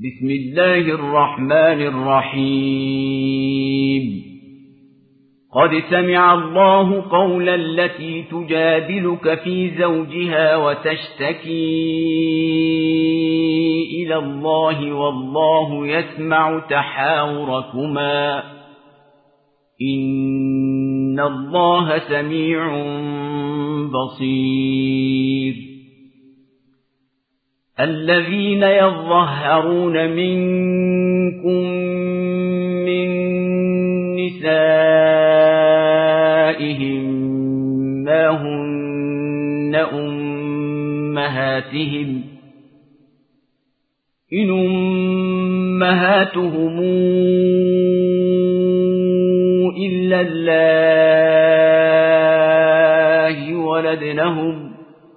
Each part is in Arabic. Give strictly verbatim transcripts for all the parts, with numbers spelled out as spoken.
بسم الله الرحمن الرحيم قد سمع الله قول التي تجادلك في زوجها وتشتكي إلى الله والله يسمع تحاوركما إن الله سميع بصير الذين يظهرون منكم من نسائهم ما هن أمهاتهم إن أمهاتهم إلا الله ولدنهم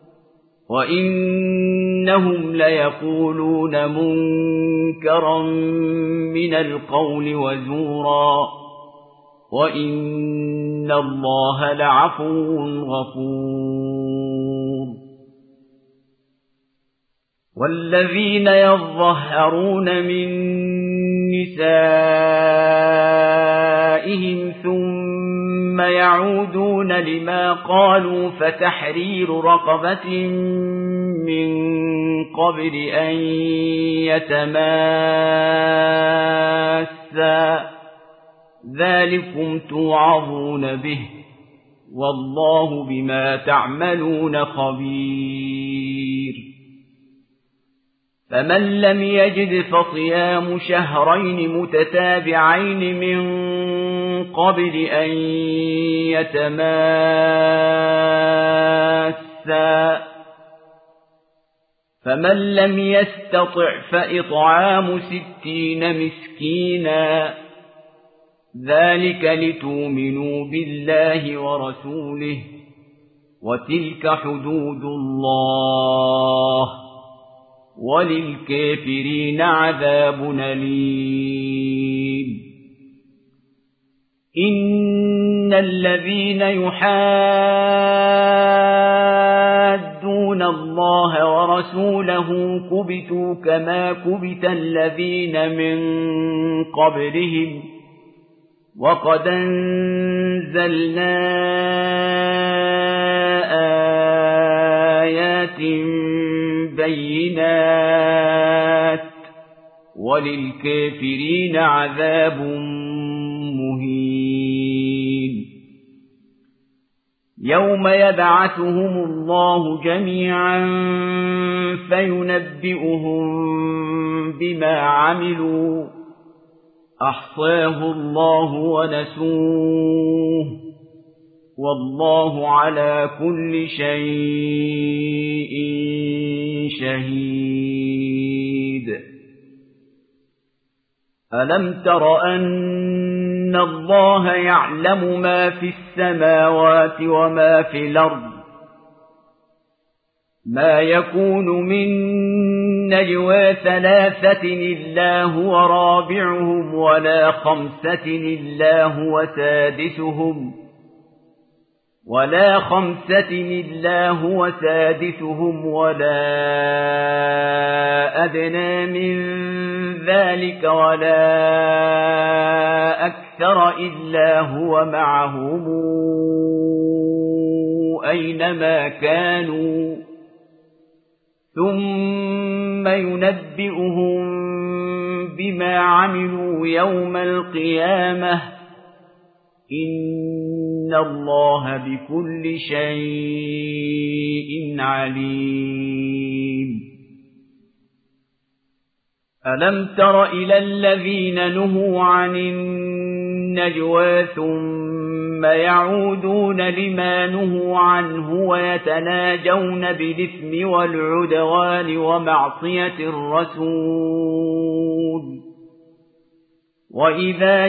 وإنهم ليقولون منكرا من القول وزورا وإن الله لعفو غفور والذين يظهرون من نسائهم ثم يعودون لما قالوا فتحرير رقبة من قبل أن يتماسا ذلكم توعظون به والله بما تعملون خبير فمن لم يجد فصيام شهرين متتابعين من قبل أن يتماسا فمن لم يستطع فإطعام ستين مسكينا ذلك لتؤمنوا بالله ورسوله وتلك حدود الله وللكافرين عذاب أليم إن الذين يحادون الله ورسوله كبتوا كما كبت الذين من قبلهم وقد أنزلنا آيات بينات وللكافرين عذاب مهين يوم يبعثهم الله جميعا فينبئهم بما عملوا أحصاه الله ونسوه والله على كل شيء شهيد ألم تر أن الله يعلم ما في السماوات وما في الأرض ما يكون من نجوى ثلاثة إلا هو رابعهم ولا خمسة إلا هو سادسهم ولا خمسة إلا هو سادسهم ولا أدنى من ذلك ولا أكثر إلا هو معهم أينما كانوا ثم ينبئهم بما عملوا يوم القيامة إن الله بكل شيء عليم ألم تر إلى الذين نهوا عن النجوى ثم يعودون لما نهوا عنه ويتناجون بالإثم والعدوان ومعصية الرسول وإذا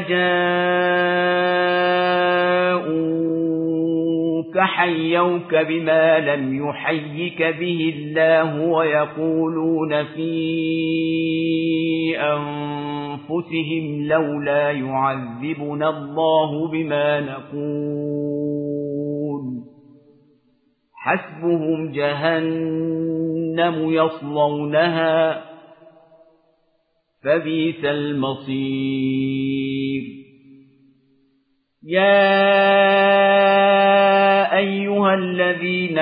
جاءوك حيوك بما لم يحيك به الله ويقولون في أنفسهم لولا يعذبنا الله بما نقول حسبهم جهنم يصلونها فبئس المصير يا أيها الذين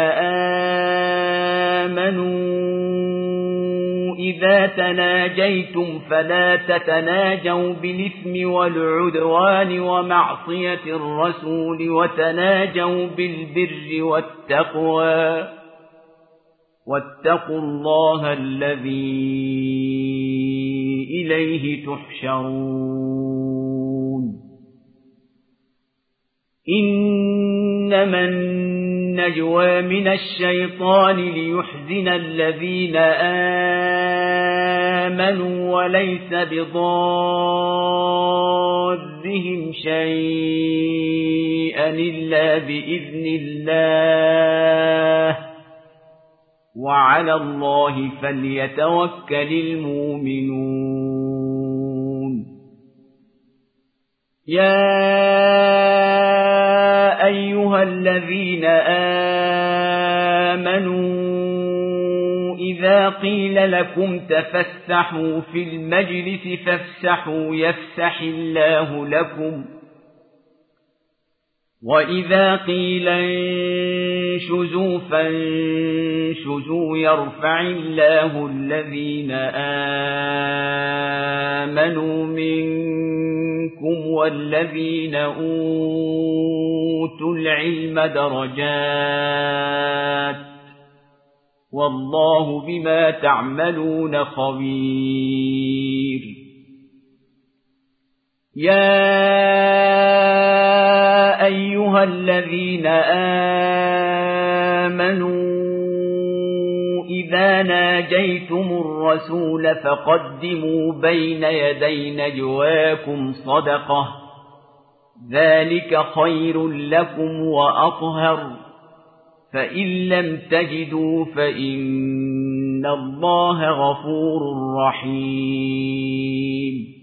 آمنوا إذا تناجيتم فلا تتناجوا بالإثم والعدوان ومعصية الرسول وتناجوا بالبر والتقوى واتقوا الله الذي إليه تحشرون إنما النجوى من الشيطان ليحزن الذين آمنوا وليس بضارهم شيئا إلا بإذن الله وعلى الله فليتوكل المؤمنون يا أيها الذين آمنوا إذا قيل لكم تفسحوا في المجلس فافسحوا يفسح الله لكم وإذا قيل انشزوا فانشزوا يرفع الله الذين آمنوا منكم والذين أوتوا العلم درجات والله بما تعملون خبير يا أيها الذين آمنوا إذا ناجيتم الرسول فقدموا بين يدي نجواكم صدقة ذلك خير لكم وأطهر فإن لم تجدوا فإن الله غفور رحيم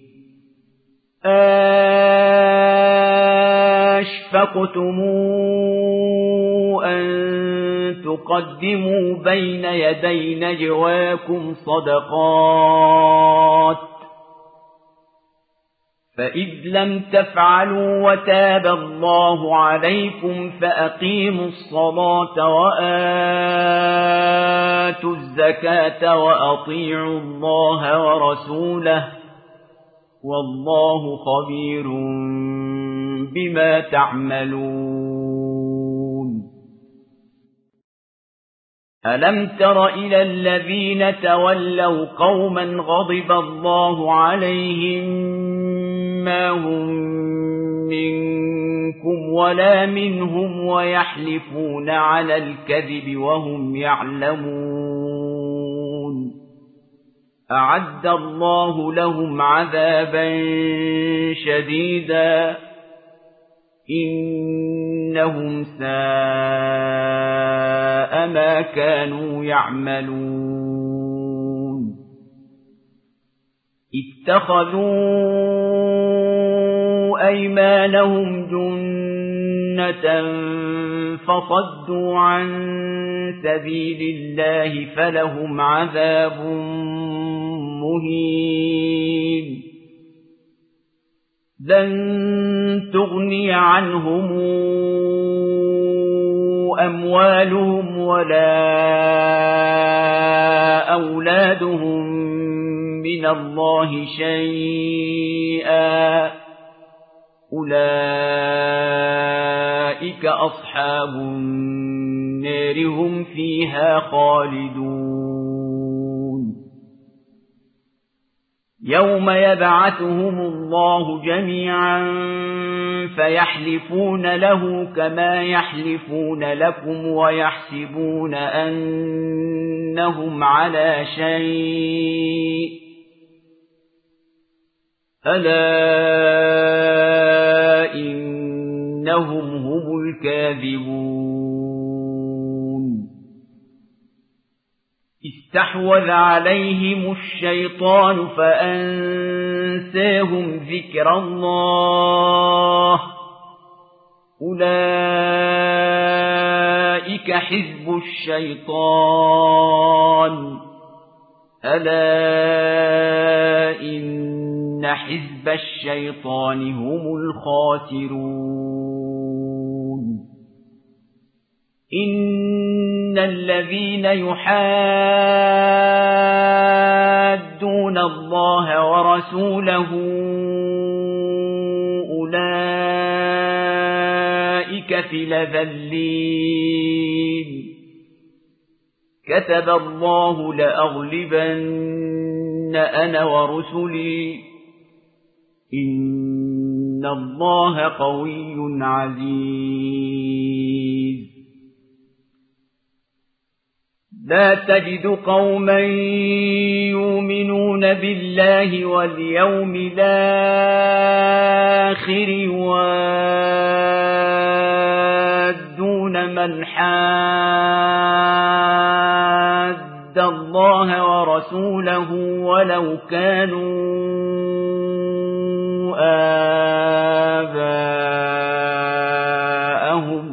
أَشْفَقْتُمْ أَن تُقَدِّمُوا بَيْنَ يَدَيْ نَجْوَاكُمْ صَدَقَاتٍ فَإِذْ لَمْ تَفْعَلُوا وَتَابَ اللَّهُ عَلَيْكُمْ فَأَقِيمُوا الصَّلَاةَ وَآتُوا الزَّكَاةَ وَأَطِيعُوا اللَّهَ وَرَسُولَهُ والله خبير بما تعملون ألم تر إلى الذين تولوا قوما غضب الله عليهم ما هم منكم ولا منهم ويحلفون على الكذب وهم يعلمون أعد الله لهم عذابا شديدا إنهم ساء ما كانوا يعملون اتخذوا أيمانهم جنة فصدوا عن سبيل الله فلهم عذاب مهين لن تغني عنهم أموالهم ولا أولادهم من الله شيئا أولئك أصحاب النار هم فيها خالدون يوم يبعثهم الله جميعا فيحلفون له كما يحلفون لكم ويحسبون أنهم على شيء ألا إنهم هم الكاذبون استحوذ عليهم الشيطان فأنساهم ذكر الله أولئك حزب الشيطان ألا إن إن حزب الشيطان هم الخاسرون إن الذين يحادون الله ورسوله أولئك في الأذلين كتب الله لأغلبن أنا ورسلي إن الله قوي عزيز لا تجد قوما يؤمنون بالله واليوم الآخر يوادون من حاد الله ورسوله ولو كانوا آباءهم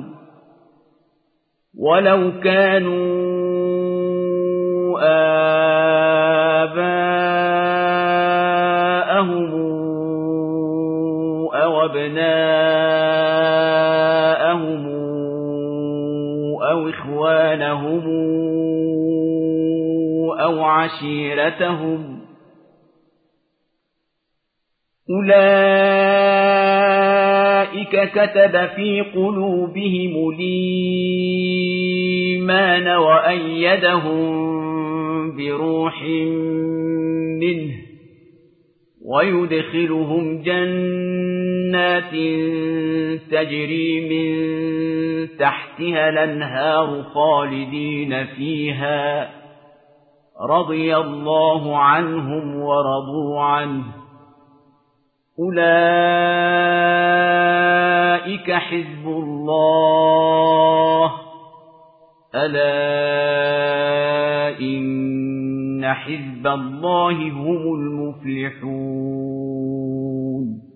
ولو كانوا آباءهم أو أبناءهم أو إخوانهم أو عشيرتهم أولئك كتب في قلوبهم الإيمان وأيدهم بروح منه ويدخلهم جنات تجري من تحتها الأنهار خالدين فيها رضي الله عنهم ورضوا عنه أولئك حزب الله ألا إن حزب الله هم المفلحون